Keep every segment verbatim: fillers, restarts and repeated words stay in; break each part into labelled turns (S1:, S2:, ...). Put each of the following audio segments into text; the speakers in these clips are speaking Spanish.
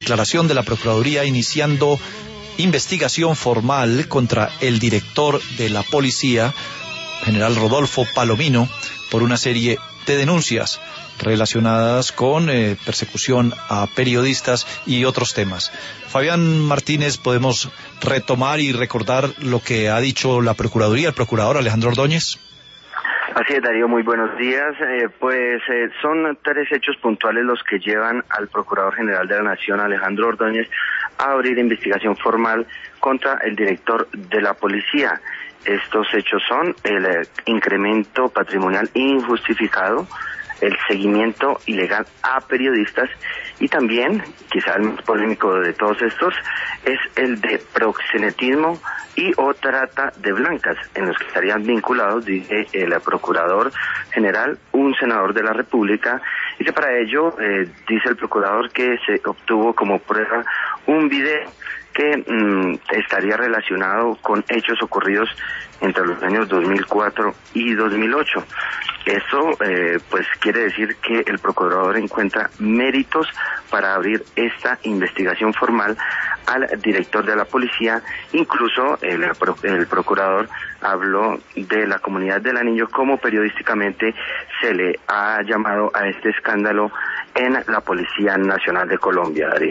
S1: declaración de la Procuraduría iniciando investigación formal contra el director de la policía, general Rodolfo Palomino, por una serie de denuncias relacionadas con eh, persecución a periodistas y otros temas. Fabián Martínez, ¿podemos retomar y recordar lo que ha dicho la Procuraduría, el procurador Alejandro Ordóñez?
S2: Así es, Darío, muy buenos días. Eh, pues eh, son tres hechos puntuales los que llevan al Procurador General de la Nación, Alejandro Ordóñez, a abrir investigación formal contra el director de la policía. Estos hechos son el eh, incremento patrimonial injustificado, el seguimiento ilegal a periodistas y también, quizá el más polémico de todos estos, es el de proxenetismo y o trata de blancas, en los que estarían vinculados, dice el Procurador General, un senador de la República, y que para ello, eh, dice el Procurador, que se obtuvo como prueba un video que mmm, estaría relacionado con hechos ocurridos entre los años dos mil cuatro y dos mil ocho. Eso eh, pues quiere decir que el procurador encuentra méritos para abrir esta investigación formal al director de la policía. Incluso el, el procurador habló de la comunidad del Anillo, como periodísticamente se le ha llamado a este escándalo en la Policía Nacional de Colombia, Darío.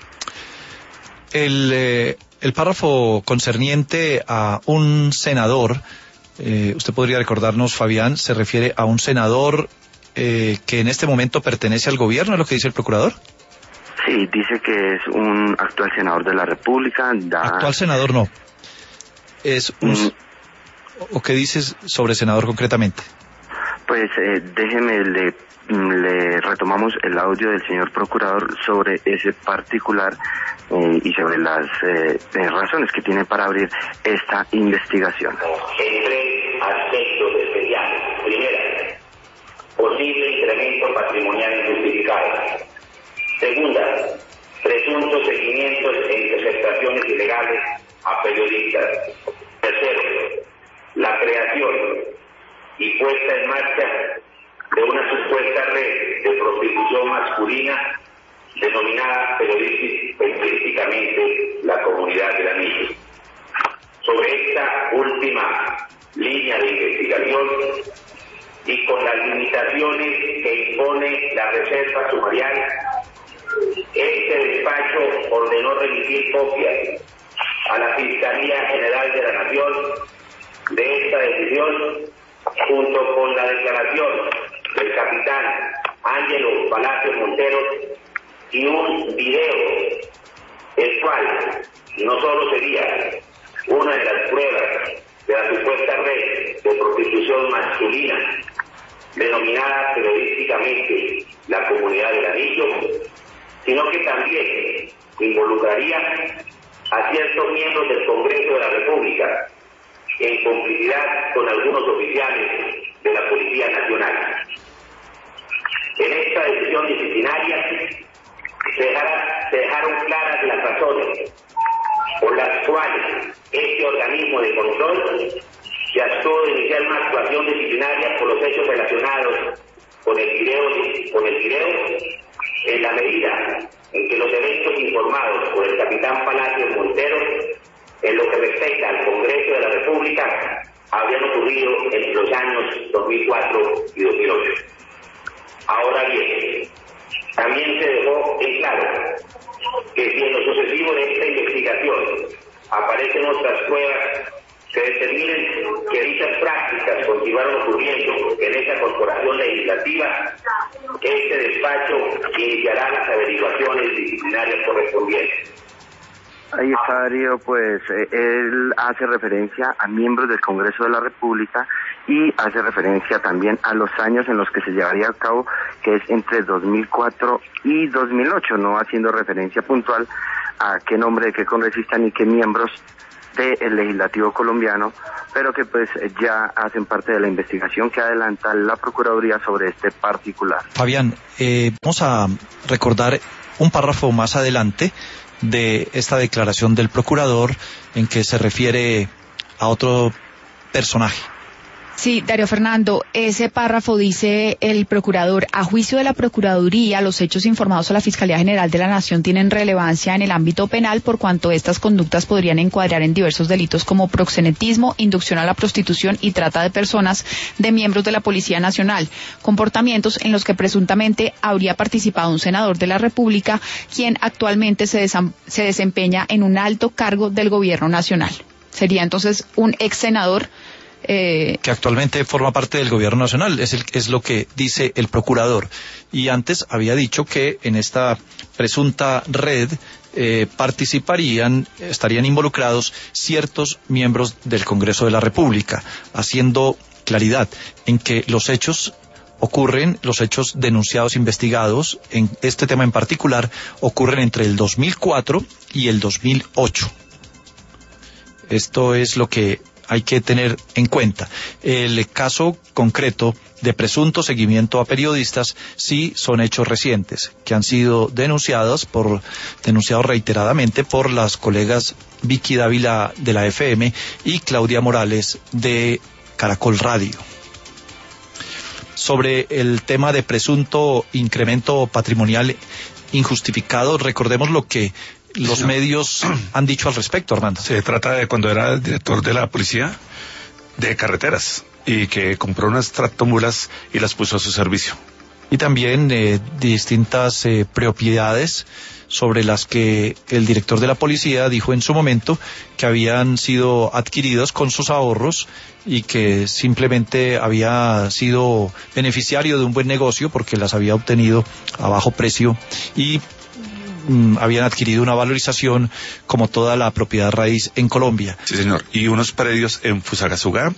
S1: El, eh, el párrafo concerniente a un senador, eh, usted podría recordarnos, Fabián, se refiere a un senador eh, que en este momento pertenece al gobierno, ¿es lo que dice el procurador?
S2: Sí, dice que es un actual senador de la República. Da...
S1: Actual senador no. Es un... Mm. ¿O qué dices sobre senador concretamente?
S2: Pues eh, déjeme, le, le retomamos el audio del señor procurador sobre ese particular eh, y sobre las eh, razones que tiene para abrir esta investigación.
S3: En tres aspectos especiales. Primera, posible incremento patrimonial injustificado. Segunda, presuntos seguimientos e interceptaciones ilegales a periodistas. Tercero, la creación y puesta en marcha de una supuesta red de prostitución masculina denominada periodísticamente la Comunidad del Anillo. Sobre esta última línea de investigación y con las limitaciones que impone la reserva sumarial, este despacho ordenó remitir copias a la Fiscalía General de la Nación de esta decisión, junto con la declaración del capitán Ángelo Palacios Montero y un video, el cual no solo sería una de las pruebas de la supuesta red de prostitución masculina denominada periodísticamente la Comunidad del Anillo, sino que también involucraría a ciertos miembros del Congreso de la República en complicidad con algunos oficiales de la Policía Nacional. En esta decisión disciplinaria se, dejará, se dejaron claras las razones por las cuales este organismo de control se abstuvo de iniciar una actuación disciplinaria por los hechos relacionados con el video, con el video en la medida en que los eventos informados por el capitán Palacios Montero en lo que respecta al Congreso de la República habían ocurrido entre los años dos mil cuatro y dos mil ocho. Ahora bien, también se dejó en claro que si en lo sucesivo de esta investigación aparecen otras pruebas que determinen que dichas prácticas continuaron ocurriendo en esa corporación legislativa, este despacho iniciará las averiguaciones disciplinarias correspondientes.
S2: Ahí está, Darío, pues eh, él hace referencia a miembros del Congreso de la República y hace referencia también a los años en los que se llevaría a cabo, que es entre dos mil cuatro y dos mil ocho, no haciendo referencia puntual a qué nombre de qué congresista ni qué miembros del legislativo colombiano, pero que pues ya hacen parte de la investigación que adelanta la Procuraduría sobre este particular.
S1: Fabián, eh, vamos a recordar un párrafo más adelante de esta declaración del procurador en que se refiere a otro personaje.
S4: Sí, Darío Fernando, ese párrafo dice el procurador: a juicio de la Procuraduría, los hechos informados a la Fiscalía General de la Nación tienen relevancia en el ámbito penal por cuanto estas conductas podrían encuadrar en diversos delitos como proxenetismo, inducción a la prostitución y trata de personas de miembros de la Policía Nacional, comportamientos en los que presuntamente habría participado un senador de la República, quien actualmente se, desam- se desempeña en un alto cargo del Gobierno Nacional. Sería entonces un ex senador
S1: Eh, que actualmente forma parte del Gobierno Nacional, es, el, es lo que dice el procurador. Y antes había dicho que en esta presunta red eh, participarían, estarían involucrados ciertos miembros del Congreso de la República, haciendo claridad en que los hechos ocurren, los hechos denunciados, investigados, en este tema en particular, ocurren entre el dos mil cuatro y el dos mil ocho. Esto es lo que hay que tener en cuenta. El caso concreto de presunto seguimiento a periodistas sí son hechos recientes, que han sido denunciados por, denunciados reiteradamente por las colegas Vicky Dávila de la F M y Claudia Morales de Caracol Radio. Sobre el tema de presunto incremento patrimonial injustificado, recordemos lo que los sí, no. medios han dicho al respecto, Armando.
S5: Se trata de cuando era el director de la policía de carreteras y que compró unas tractomulas y las puso a su servicio.
S1: Y también eh, distintas eh, propiedades sobre las que el director de la policía dijo en su momento que habían sido adquiridas con sus ahorros y que simplemente había sido beneficiario de un buen negocio porque las había obtenido a bajo precio y habían adquirido una valorización como toda la propiedad raíz en Colombia.
S5: Sí, señor. Y unos predios en Fusagasugá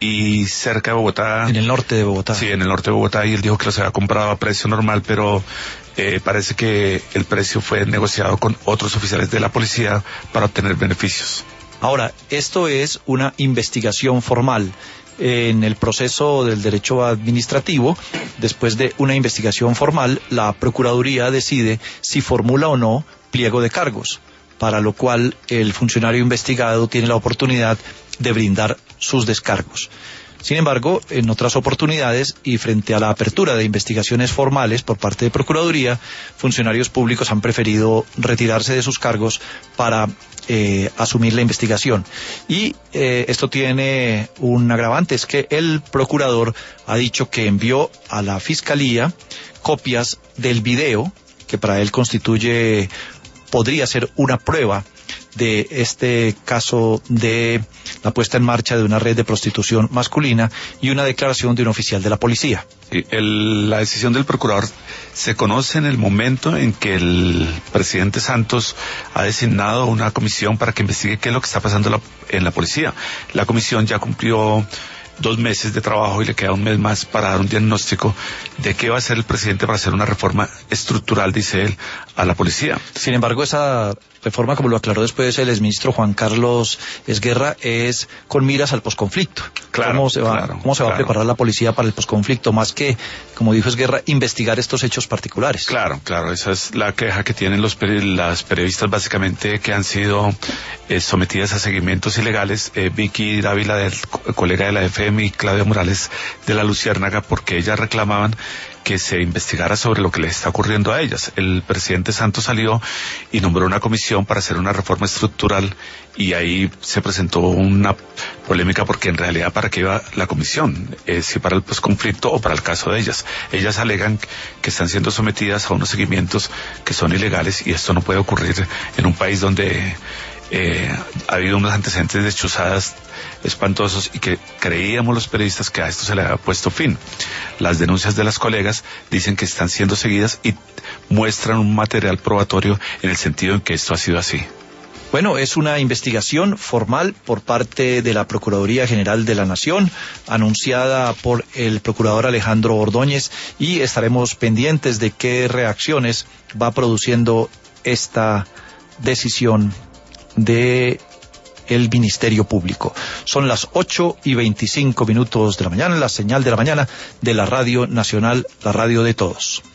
S5: y cerca de Bogotá.
S1: En el norte de Bogotá.
S5: Sí, en el norte de Bogotá, y él dijo que los había comprado a precio normal, pero eh, parece que el precio fue negociado con otros oficiales de la policía para obtener beneficios.
S1: Ahora, esto es una investigación formal. En el proceso del derecho administrativo, después de una investigación formal, la Procuraduría decide si formula o no pliego de cargos, para lo cual el funcionario investigado tiene la oportunidad de brindar sus descargos. Sin embargo, en otras oportunidades y frente a la apertura de investigaciones formales por parte de Procuraduría, funcionarios públicos han preferido retirarse de sus cargos para eh, asumir la investigación. Y eh, esto tiene un agravante, es que el procurador ha dicho que envió a la Fiscalía copias del video, que para él constituye, podría ser una prueba de este caso de la puesta en marcha de una red de prostitución masculina, y una declaración de un oficial de la policía.
S5: El, la decisión del procurador se conoce en el momento en que el presidente Santos ha designado una comisión para que investigue qué es lo que está pasando en la, en la policía. La comisión ya cumplió dos meses de trabajo y le queda un mes más para dar un diagnóstico de qué va a hacer el presidente para hacer una reforma estructural, dice él, a la policía.
S1: Sin embargo, esa reforma, como lo aclaró después el exministro Juan Carlos Esguerra, es con miras al posconflicto.
S5: Claro,
S1: ¿Cómo se va,
S5: claro,
S1: cómo se va
S5: claro.
S1: a preparar la policía para el posconflicto? Más que, como dijo Esguerra, investigar estos hechos particulares.
S5: Claro, claro, esa es la queja que tienen los peri- las periodistas, básicamente, que han sido eh, sometidas a seguimientos ilegales. Eh, Vicky Dávila, del co- colega de la F M, y Claudia Morales de la Luciérnaga, porque ellas reclamaban que se investigara sobre lo que les está ocurriendo a ellas. El presidente Santos salió y nombró una comisión para hacer una reforma estructural, y ahí se presentó una polémica porque en realidad ¿para qué iba la comisión? Eh, si para el posconflicto o para el caso de ellas. Ellas alegan que están siendo sometidas a unos seguimientos que son ilegales, y esto no puede ocurrir en un país donde eh, ha habido unos antecedentes de chuzadas espantosos y que creíamos los periodistas que a esto se le había puesto fin. Las denuncias de las colegas dicen que están siendo seguidas y muestran un material probatorio en el sentido en que esto ha sido así.
S1: Bueno, es una investigación formal por parte de la Procuraduría General de la Nación, anunciada por el procurador Alejandro Ordóñez, y estaremos pendientes de qué reacciones va produciendo esta decisión de el Ministerio Público. Son las ocho y veinticinco minutos de la mañana, la señal de la mañana de la Radio Nacional, la radio de todos.